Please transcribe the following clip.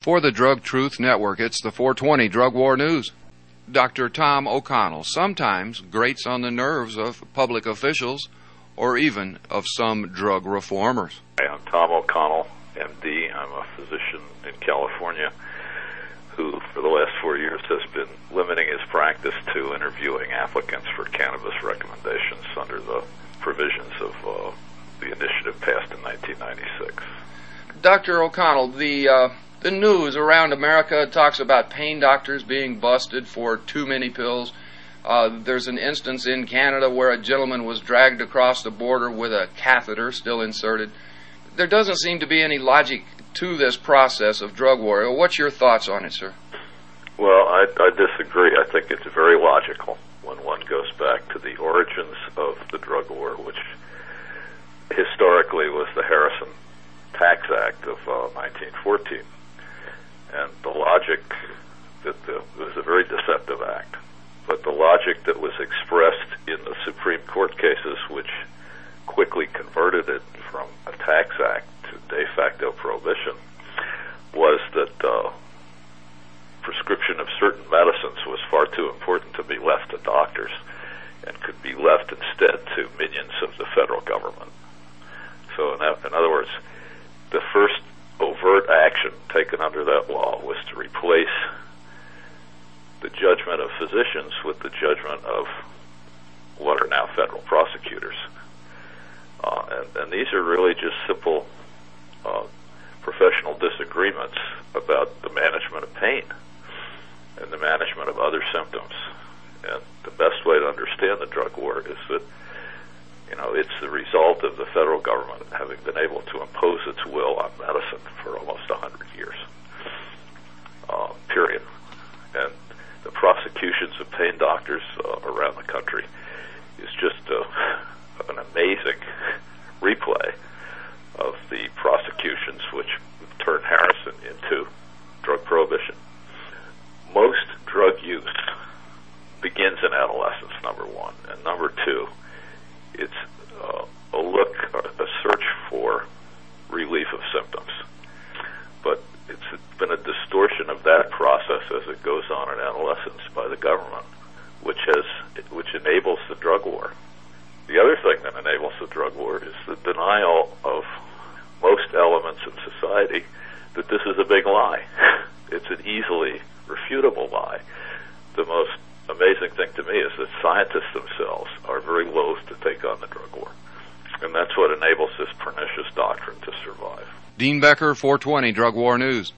For the Drug Truth Network, it's the 420 Drug War News. Dr. Tom O'Connell sometimes grates on the nerves of public officials or even of some drug reformers. Hi, I'm Tom O'Connell, MD. I'm a physician in California who, for the last 4 years, has been limiting his practice to interviewing applicants for cannabis recommendations under the provisions of the initiative passed in 1996. Dr. O'Connell, the news around America talks about pain doctors being busted for too many pills. There's an instance in Canada where a gentleman was dragged across the border with a catheter still inserted. There doesn't seem to be any logic to this process of drug war. What's your thoughts on it, sir? Well, I disagree. I think it's very logical when one goes back to the origins of the drug war, which historically was the Harrison Tax Act of 1914. And the logic that it was a very deceptive act, but the logic that was expressed in the Supreme Court cases, which quickly converted it from a tax act to de facto prohibition, was that prescription of certain medicines was far too important to be left to doctors and could be left instead to minions of the federal government. So in other words, the first overt action taken under that law was to replace the judgment of physicians with the judgment of what are now federal prosecutors. And these are really just simple professional disagreements about the management of pain and the management of other symptoms. And the best way to understand the drug war is that, it's the result of the federal government having been able to impose its will on medicine for almost 100 years, period. And the prosecutions of pain doctors around the country is just an amazing replay of the prosecutions which turned Harrison into drug prohibition. Most drug use begins in adolescence, number one. And number two, it's a search for relief of symptoms. But it's been a distortion of that process as it goes on in adolescence by the government, which enables the drug war. The other thing that enables the drug war is the denial of most elements in society that this is a big lie. It's an easily refutable lie. The most amazing thing to me is that scientists themselves are very loath to take on the drug war. And that's what enables this pernicious doctrine to survive. Dean Becker, 420 Drug War News.